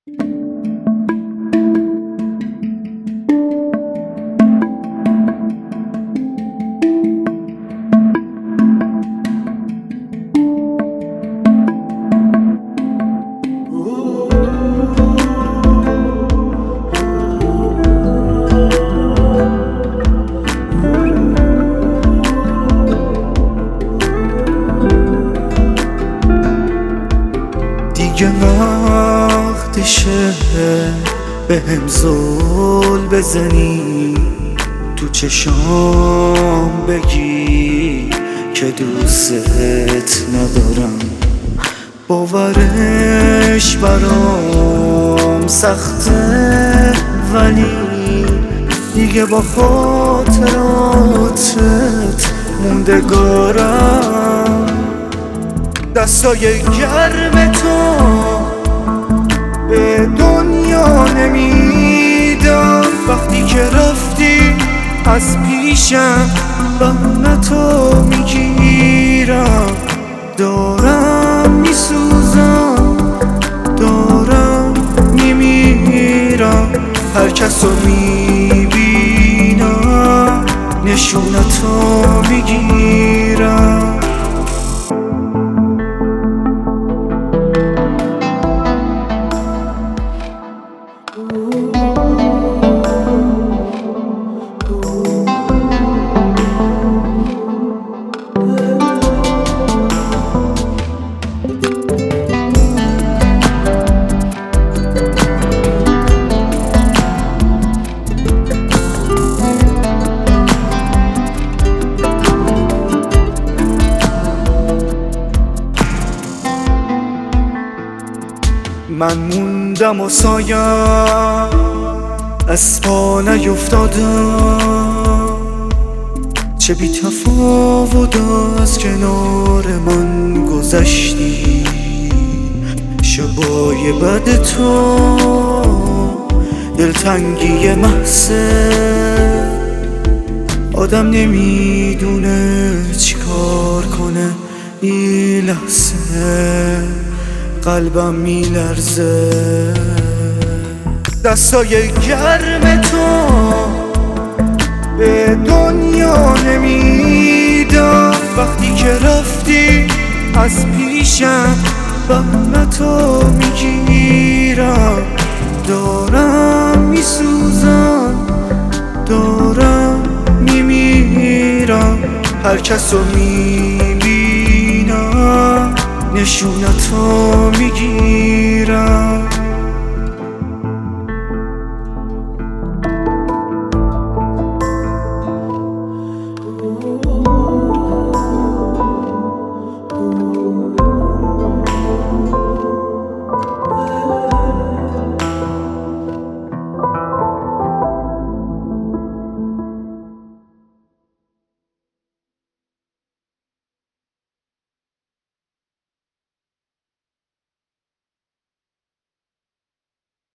دیگه وقتشه بهم زل بزنی، تو چشام بگی که دوست ندارم. باورش برام سخته ولی دیگه با خاطراتت موندگارم. دستای گرم تو به دنیا نمیدم، وقتی که رفتی از پیشم بهونتو میگیرم. دارم میسوزم، دارم میمیرم، هر کسو میبینم نشونتو میگیرم. من موندم و سایم از پا نیفتادم، چه بی تفاوت از کنار من گذشتی. شبای بد تو دلتنگی محضه، آدم نمیدونه چیکار کنه. این لحظه قلبم میلرزه. دستای گرم تو به دنیا نمیدم، وقتی که رفتی از پیشم بهونتو میگیرم. دارم میسوزم، دارم میمیرم، هر کسو میبینم نشونتو میگیرم.